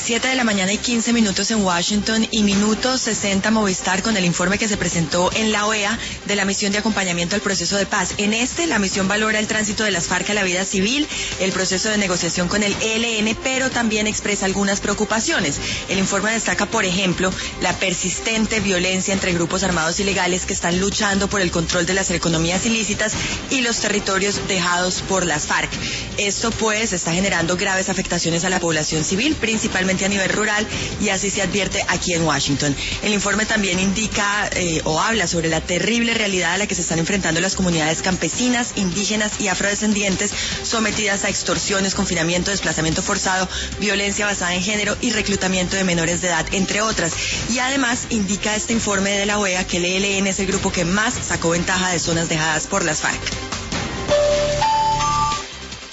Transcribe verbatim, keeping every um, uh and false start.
siete de la mañana y quince minutos en Washington y minuto sesenta Movistar con el informe que se presentó en la O E A de la misión de acompañamiento al proceso de paz. En este, la misión valora el tránsito de las FARC a la vida civil, el proceso de negociación con el E L N, pero también expresa algunas preocupaciones. El informe destaca, por ejemplo, la persistente violencia entre grupos armados ilegales que están luchando por el control de las economías ilícitas y los territorios dejados por las FARC. Esto, pues, está generando graves afectaciones a la población civil, principalmente a nivel rural, y así se advierte aquí en Washington. El informe también indica eh, o habla sobre la terrible realidad a la que se están enfrentando las comunidades campesinas, indígenas y afrodescendientes sometidas a extorsiones, confinamiento, desplazamiento forzado, violencia basada en género y reclutamiento de menores de edad, entre otras. Y además indica este informe de la O E A que el E L N es el grupo que más sacó ventaja de zonas dejadas por las FARC.